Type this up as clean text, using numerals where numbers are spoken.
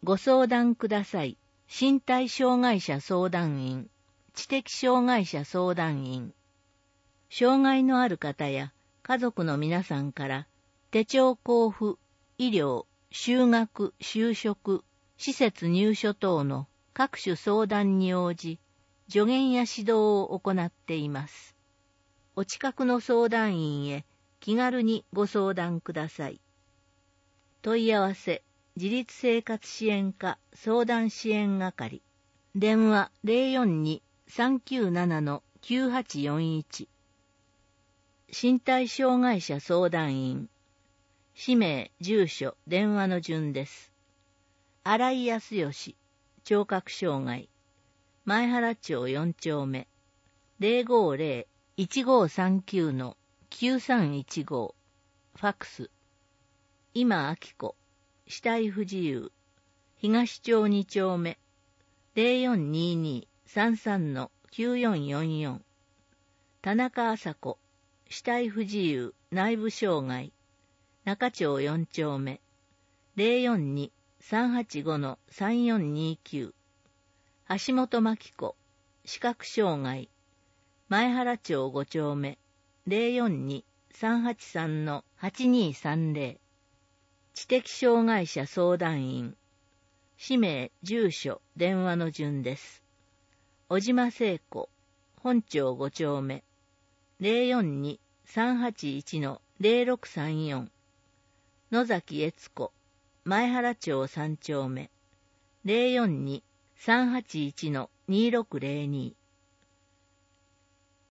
ご相談ください。身体障害者相談員、知的障害者相談員。障害のある方や家族の皆さんから手帳交付、医療、就学、就職、施設入所等の各種相談に応じ、助言や指導を行っています。お近くの相談員へ気軽にご相談ください。問い合わせ、自立生活支援課相談支援係。電話 042-397-9841。身体障害者相談員。氏名、住所、電話の順です。新井康義、聴覚障害。前原町4丁目。050-1539-9315。ファックス。今明子、肢体不自由。東町2丁目。0422-33-9444。田中麻子、肢体不自由、内部障害。中町4丁目。042-385-3429。橋本真紀子、視覚障害。前原町5丁目。042-383-8230。知的障害者相談員。氏名、住所、電話の順です。小島聖子、本町5丁目。042-381-0634。野崎悦子、前原町3丁目。042-381-2602。